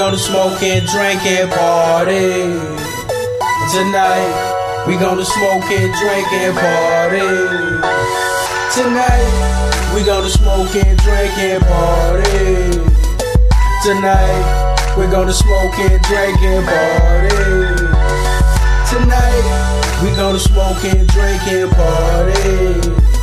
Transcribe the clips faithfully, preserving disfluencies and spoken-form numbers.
gonna smoke and drink and party. Tonight, we gonna smoke and drink and party. Tonight, we gonna smoke and drink and party. Tonight, we gonna smoke and drink and party. Tonight, we gonna smoke and drink and party.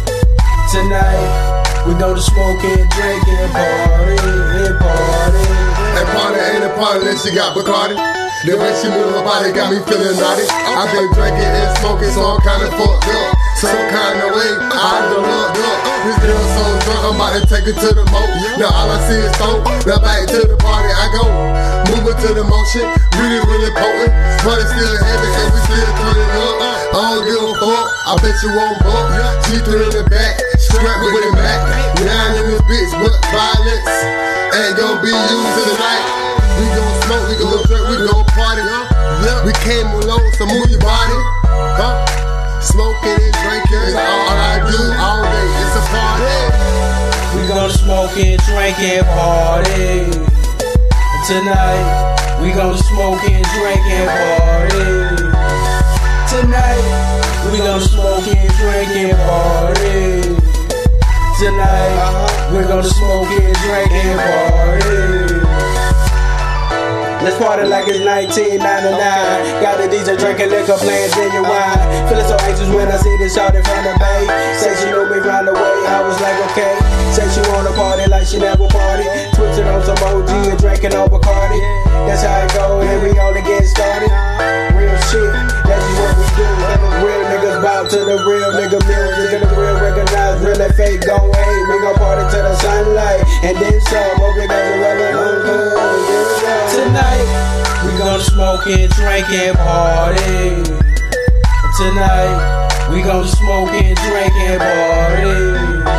Tonight, we gonna smoke and drink and party, and party. And party ain't a party unless you got Bacardi. The way she move her body got me feeling naughty. I've been drinking and smoking, so I'm kinda fucked up. Some kind of way, I done looked up. This girl so drunk, I'm about to take her to the moat. Now all I see is smoke. Now back to the party I go. Moving to the motion, really, really potent. Money still heavy and we still turning up. I don't give a fuck, I bet you won't buck. G three in the back, scrap me with a Mac. Nine in this bitch, but violence ain't gonna be used tonight. We gon' smoke, we gon' drink, we gon' party. We came alone, so move your body. Huh? Smoking and drinking is all I do all day. It's a party. We gonna smoke and drink and party. Tonight, we gonna smoke and drink and party. Tonight, we gonna smoke and drink and party. Tonight, we're gonna smoke and drink and party. Let's party like it's nineteen ninety-nine. Got a D J drinking liquor, playing genuine. Feeling so anxious when I see this shawty from the bay. Say she knew me round the way, I was like okay. Say she wanna party like she never party. Twitching on some O G and drinking on Bacardi. That's how it go, and we only get started. Real shit, that's just what we do. And the real niggas bow to the real nigga music. And the real recognize real and fake gon' hate. We gon' party to the sunlight, and then some. Hope you guys are well. Tonight, we gonna smoke and drink and party. Tonight, we gonna smoke and drink and party.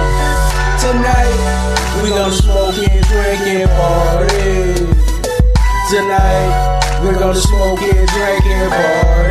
Tonight, we gonna smoke and drink and party. Tonight, we gonna smoke and drink and party.